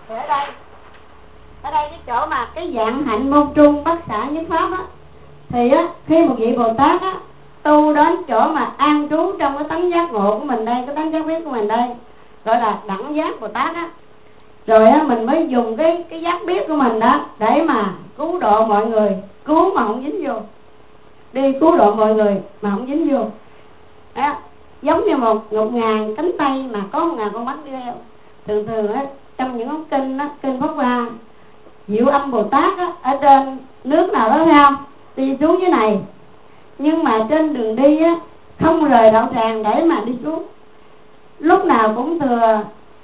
Thì ở đây cái chỗ mà cái dạng hạnh môn trung bát xả nhất pháp á, thì á khi một vị Bồ Tát á tu đến chỗ mà an trú trong cái tánh giác ngộ của mình đây, cái tánh giác biết của mình đây, gọi là đẳng giác Bồ Tát á, rồi á mình mới dùng cái giác biết của mình đó để mà cứu độ mọi người, cứu mà không dính vô, đi cứu độ mọi người mà không dính vô đó. Giống như một ngàn cánh tay mà có 1000 con mắt đi theo. Thường á trong những kinh á, kinh Pháp Hoa, Diệu Âm Bồ Tát á, ở trên nước nào đó thấy không, đi xuống dưới này, nhưng mà trên đường đi á không rời đạo tràng để mà đi xuống, lúc nào cũng thừa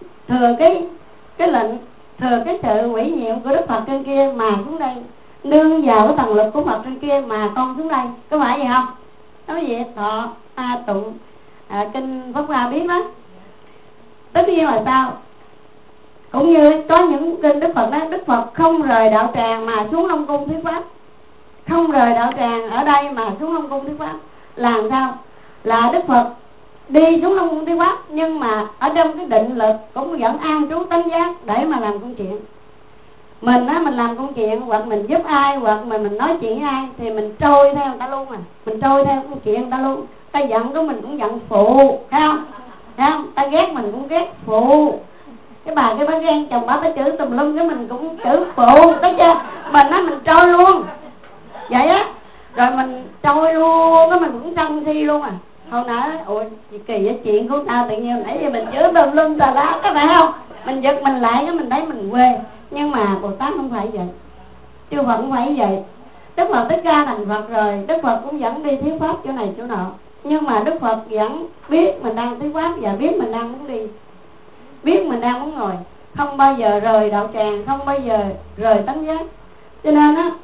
cái lệnh, thừa cái sự ủy nhiệm của Đức Phật trên kia mà xuống đây, nương vào cái thần lực của Phật trên kia mà con xuống đây, có phải vậy không? Nói vậy Thọ A Tụng kinh Pháp Hoa biết đó. Tất nhiên là sao? Cũng như có những kinh Đức Phật đó, Đức Phật không rời đạo tràng mà xuống Long Cung thuyết pháp, không rời đạo tràng ở đây mà xuống Long Cung thuyết pháp. Làm sao? Là Đức Phật đi xuống Long Cung thuyết pháp, nhưng mà ở trong cái định lực cũng vẫn an trú tánh giác để mà làm công chuyện. Mình á, mình làm công chuyện hoặc mình giúp ai, hoặc mình nói chuyện với ai thì mình trôi theo người ta luôn, mình trôi theo công chuyện người ta luôn. Ta giận của mình cũng giận phụ, thấy không? Thấy không? Ta ghét mình cũng ghét phụ. Cái bà ghen chồng bà chửi tùm lum, cái mình cũng chửi phụ, thấy chưa? Mình á, mình trôi luôn vậy á, rồi mình trôi luôn, cái mình cũng sân si luôn à. Hồi nãy ôi kỳ á, chuyện của tao tự nhiên nãy giờ mình chửi tùm lum tà lá, có phải không? Mình giật mình lại, cái mình thấy mình quê. Nhưng mà Bồ Tát không phải vậy, chư Phật không phải vậy. Đức Phật Thích Ca thành Phật rồi, Đức Phật cũng vẫn đi thuyết pháp chỗ này chỗ nọ, nhưng mà Đức Phật vẫn biết mình đang thuyết pháp và biết mình đang muốn đi, biết mình đang muốn ngồi, không bao giờ rời đạo tràng, không bao giờ rời tánh giác. Cho nên á,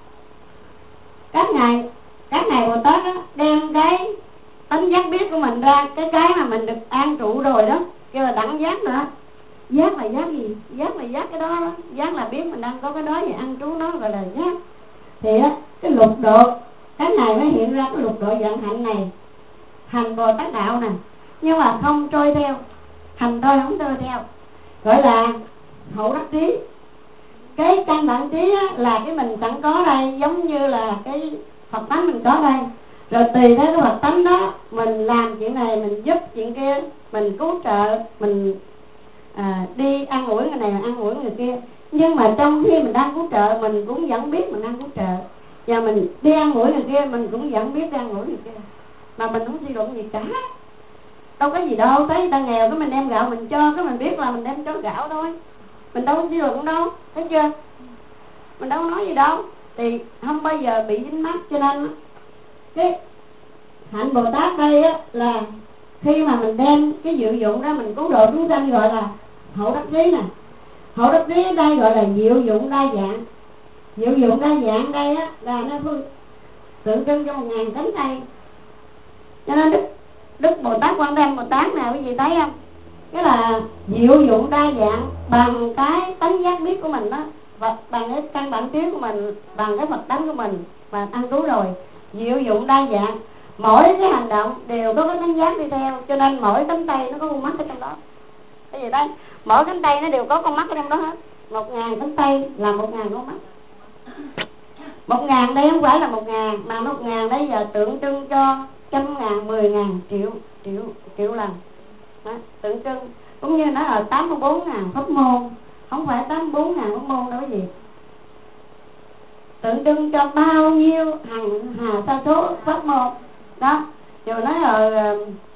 các ngài Bồ Tát á, đem cái tánh giác biết của mình ra, cái mà mình được an trụ rồi đó, kêu là đẳng giác nữa. Giác là giác gì? Giác là giác cái đó, giác là biết mình đang có cái đó, thì ăn trú nó gọi là giác. Thì á, cái lục độ, cái này mới hiện ra cái lục độ vận hạnh này, hành Bồ Tát đạo nè, nhưng mà không trôi theo, hành thôi không trôi theo, gọi là hậu đắc trí. Cái căn bản trí á, là cái mình sẵn có đây, giống như là cái Phật tánh mình có đây, rồi tùy theo cái Phật tánh đó mình làm chuyện này, mình giúp chuyện kia, mình cứu trợ, mình đi an ủi người này, an ủi người kia. Nhưng mà trong khi mình đang cứu trợ, mình cũng vẫn biết mình đang cứu trợ, và mình đi an ủi người kia, mình cũng vẫn biết an ủi người kia, mà mình không suy luận gì cả. Đâu có gì đâu, thấy người ta nghèo cái mình đem gạo mình cho, cái mình biết là mình đem cho gạo thôi, mình đâu có suy luận đâu, thấy chưa? Mình đâu có nói gì đâu, thì không bao giờ bị dính mắc. Cho nên cái hạnh Bồ Tát đây á, là khi mà mình đem cái diệu dụng đó mình cứu độ chúng sanh, gọi là hậu đắc trí nè. Hậu đắc trí ở đây gọi là diệu dụng đa dạng. Diệu dụng đa dạng đây á, là nó tượng trưng cho 1000 cánh tay. Cho nên Đức Bồ Tát Quan Thế Bồ Tát nào quý vị thấy không? Cái là diệu dụng đa dạng bằng cái tánh giác biết của mình đó, và bằng cái căn bản trí của mình, bằng cái Phật tánh của mình mà ăn cứu rồi. Diệu dụng đa dạng, mỗi cái hành động đều có cái tánh giác đi theo, cho nên mỗi cánh tay nó có con mắt ở trong đó. Cái gì đây? Mỗi cánh tay nó đều có con mắt ở trong đó hết. 1000 cánh tay là 1000 con mắt. 1000 đây không phải là 1000, mà 1000 đây giờ tượng trưng cho 100.000, 10.000, triệu lần đó, tượng trưng. Cũng như nó là 84.000 pháp môn, không phải 84.000 pháp môn đâu quý vị. Tượng trưng cho bao nhiêu hằng hà sa số pháp môn đó. Rồi nói là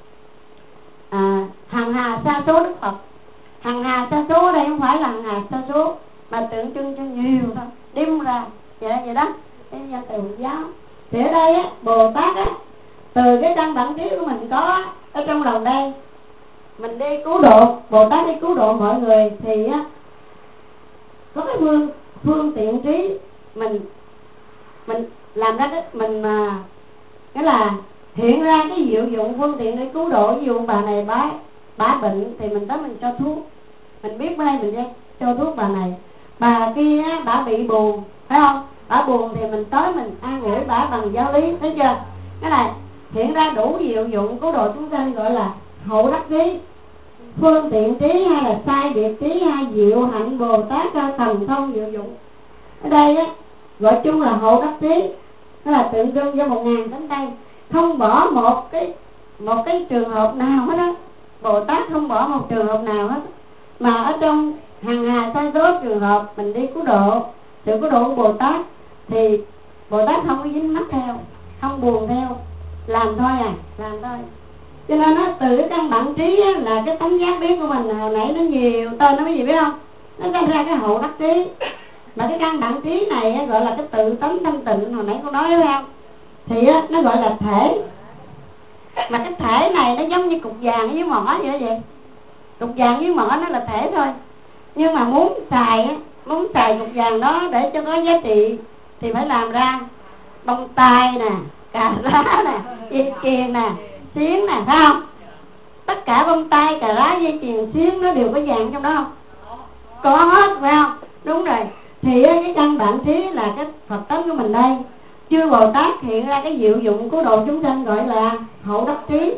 hằng hà sa số Đức Phật. Hằng hà sa số ở đây không phải là hằng hà sa số, mà tượng trưng cho nhiều thôi, đem ra vậy đó. Cái danh từ Phật giáo thì ở đây á, Bồ Tát á, từ cái căn bản trí của mình có ở trong lòng đây, mình đi cứu độ, Bồ Tát đi cứu độ mọi người, thì á có cái phương tiện trí mình làm ra cái mình nghĩa là hiện ra cái diệu dụng phương tiện để cứu độ. Ví dụ bà này bà bệnh thì mình tới mình cho thuốc, mình biết bên đây mình cho thuốc bà này. Bà kia bà bị buồn, phải không? Bà buồn thì mình tới mình an ủi bà bằng giáo lý, thấy chưa? Cái này hiện ra đủ diệu dụng cứu độ chúng sanh, gọi là hậu đắc trí. phương tiện trí hay là sai biệt trí hay diệu hạnh Bồ Tát thần thông diệu dụng. Ở đây á gọi chung là hộ đắc trí, nó là tượng trưng cho 1000 cánh tay, không bỏ một cái trường hợp nào hết á. Bồ Tát không bỏ một trường hợp nào hết, mà ở trong hằng hà sa số trường hợp mình đi cứu độ, sự cứu độ của Bồ Tát thì Bồ Tát không có dính mắc theo, không buồn theo, làm thôi làm thôi. Cho nên nó từ cái căn bản trí á, là cái tánh giác biết của mình hồi nãy nó nhiều tên nó cái gì biết không, nó sinh ra cái hộ đắc trí. Mà cái căn bản trí này á, gọi là cái tự tánh thanh tịnh hồi nãy con nói phải không, thì á, nó gọi là thể. Mà cái thể này nó giống như cục vàng với mỏ vậy. Cục vàng với mỏ nó là thể thôi, nhưng mà muốn xài cục vàng đó để cho có giá trị thì phải làm ra bông tai nè, cà rá nè, dây chuyền nè, xiếng nè, phải không? Tất cả bông tai, cà rá, dây chuyền, xiếng nó đều có vàng trong đó không? Có hết, phải không? Đúng rồi. Thì cái căn bản trí là cái Phật tánh của mình đây. Chư Bồ Tát hiện ra cái diệu dụng cứu độ chúng sanh gọi là hộ đắc trí.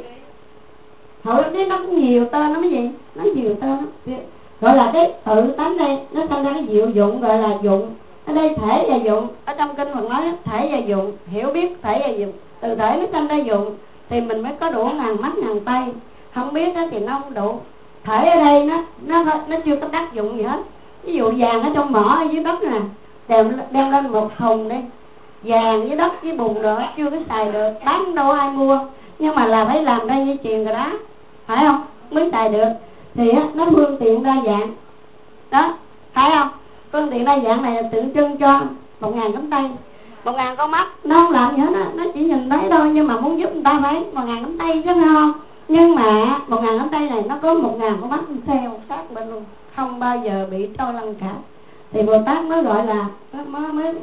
Hộ đắc trí nó cũng nhiều tên lắm, cái gì? Nó nhiều tên lắm. Gọi là cái tự tánh đây, nó sinh ra cái diệu dụng gọi là dụng. Ở đây thể và dụng, ở trong kinh Phật nói thể và dụng, hiểu biết thể và dụng. Từ thể nó sinh ra dụng thì mình mới có đủ 1000 mắt 1000 tay. Không biết thì nó không đủ. Thể ở đây nó chưa có tác dụng gì hết. Ví dụ vàng ở trong mỏ ở dưới đất nè, đem lên một thùng đi, vàng với đất với bùn nữa chưa có xài được, bán đâu ai mua, nhưng mà là phải làm ra dây chuyền rồi đó, phải không, mới xài được. Thì nó phương tiện đa dạng đó, phải không? Phương tiện đa dạng này là tượng trưng cho 1000 cánh tay, 1000 con mắt. Nó không làm gì hết á, nó chỉ nhìn thấy thôi, nhưng mà muốn giúp người ta phải 1000 cánh tay chứ, phải không? Nhưng mà 1000 cánh tay này nó có 1000 con mắt theo sát bên luôn, không bao giờ bị trôi lăn cả. Thì Bồ Tát mới gọi là mới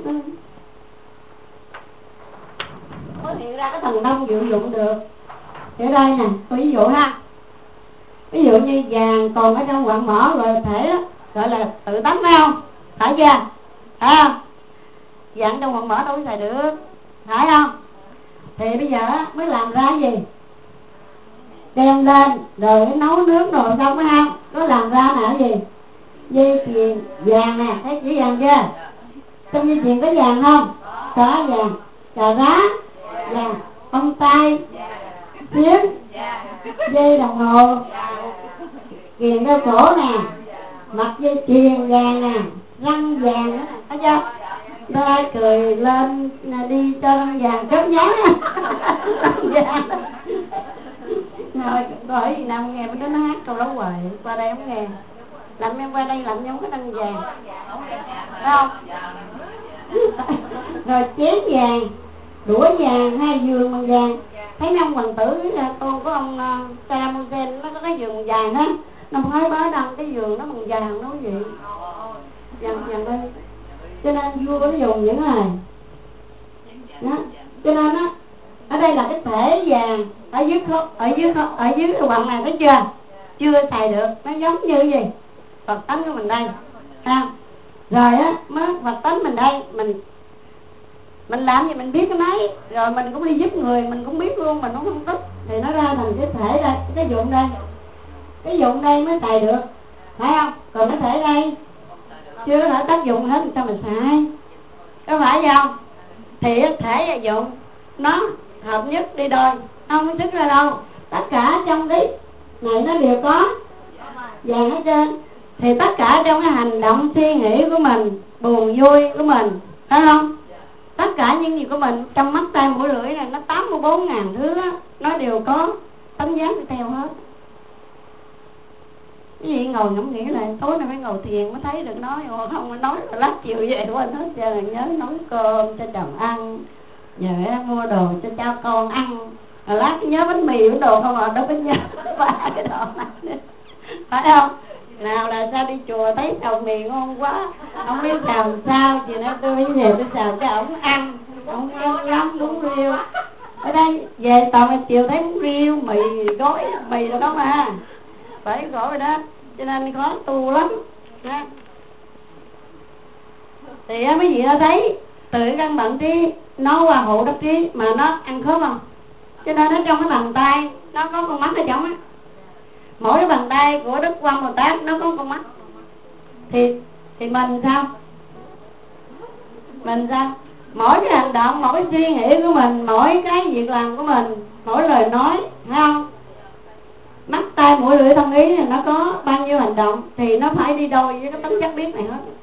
hiện ra cái thần thông diệu dụng được. Ở đây nè, có ví dụ ha, ví dụ như vàng còn ở trong quặng mỏ rồi thể đó, gọi là tự tánh, phải không? Phải chưa? Phải không? Vàng trong quặng mỏ đâu có xài được, phải không? Thì bây giờ mới làm ra gì? Đem lên rồi nấu nướng rồi xong, phải không? Có làm ra là cái gì? Dây chuyền vàng nè, thấy chữ vàng chưa? Trong dây chuyền có vàng không? Có vàng. Cà rá vàng, bông tai, xiếng, dây đồng hồ, kiềng đeo cổ nè, mặt dây chuyền vàng nè, răng vàng đó, thấy chưa? Đây cười lên đi cho răng vàng chớp nháy răng vàng. Rồi bởi vì nào nghe mấy đứa nó hát câu đó hoài, qua đây không nghe, làm em qua đây làm giống cái răng vàng, phải không? Rồi chén vàng, đũa vàng, hai giường bằng vàng. Thấy ông hoàng tử con của ông Saddam Hussein nó có cái giường vàng á, nó mới bá đăng cái giường nó bằng vàng, nói gì vàng đây. Cho nên vua có dùng những này đó. Cho nên á, ở đây là cái thể vàng ở dưới cái quặng này, thấy chưa? Chưa xài được, nó giống như gì? Phật tánh của mình đây ha. Rồi á, mới Phật tánh mình đây, mình làm gì mình biết cái máy, rồi mình cũng đi giúp người, mình cũng biết luôn, mình cũng không thích, thì nó ra thành cái thể đây, cái dụng đây. Cái dụng đây mới xài được, phải không? Còn cái thể đây chưa có thể tác dụng hết, sao mình xài? Có phải không? Thì thể và dụng nó hợp nhất đi đôi, không có xuất ra đâu. Tất cả trong cái này nó đều có vàng hết trơn. Thì tất cả trong cái hành động suy nghĩ của mình, buồn vui của mình, phải không? Tất cả những gì của mình trong mắt tay mũi lưỡi này, nó 84.000 thứ á, nó đều có tánh giác đi theo hết. Cái gì ngồi ngẫm nghĩ lại, tối nay phải ngồi thiền mới thấy được nói, không nói là lát chiều về quên hết trơn. Nhớ nấu cơm cho chồng ăn, nhớ mua đồ cho cháu con ăn, rồi lát nhớ bánh mì bánh đồ không, đâu có nhớ ba cái đồ này, phải không? Nào là sao đi chùa thấy chồng mì ngon quá, không biết làm sao, chiều nay tôi phải về tôi xào cho ổng ăn, ổng ngon lắm, bún riêu. Ở đây về toàn chiều thấy bún riêu, mì gói, mì rồi đó mà, phải khổ rồi đó, cho nên khó tu lắm đó. Thì mấy vị đã thấy từ căn bản trí nó qua hộ đắc trí mà nó ăn khớp không? Cho nên nó trong cái bàn tay nó có con mắt ở trong á, mỗi cái bàn tay của Đức Quan Bồ Tát nó có con mắt, thì mình sao? Mình sao? Mỗi cái hành động, mỗi cái suy nghĩ của mình, mỗi cái việc làm của mình, mỗi lời nói, thấy không? Mắt, tai, mũi, lưỡi, thân, ý thì nó có bao nhiêu hành động thì nó phải đi đôi với cái tánh giác biết này hết.